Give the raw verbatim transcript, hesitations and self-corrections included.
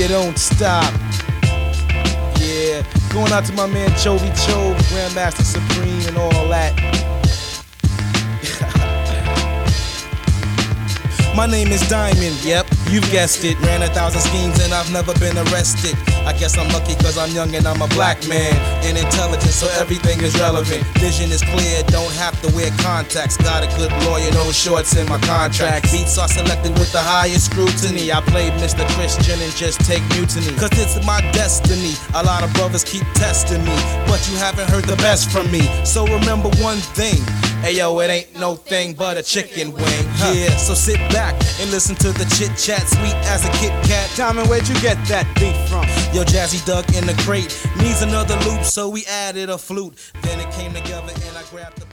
you don't stop. Yeah, going out to my man Chovy Chove, Grandmaster Supreme and all that. My name is Diamond, yep, you've guessed it. Ran a thousand schemes and I've never been arrested. I guess I'm lucky cause I'm young and I'm a black man. And intelligent so everything is relevant. Vision is clear, don't have to wear contacts. Got a good lawyer, no shorts in my contract. Beats are selected with the highest scrutiny. I play Mister Christian and just take mutiny. Cause it's my destiny. A lot of brothers keep testing me, but you haven't heard the best from me. So remember one thing. Ayo, it ain't no thing but a chicken wing. Huh. Yeah, so sit back and listen to the chit chat, sweet as a Kit Kat. Tommy, where'd you get that beat from? Yo, Jazzy Doug in the crate needs another loop, so we added a flute. Then it came together and I grabbed the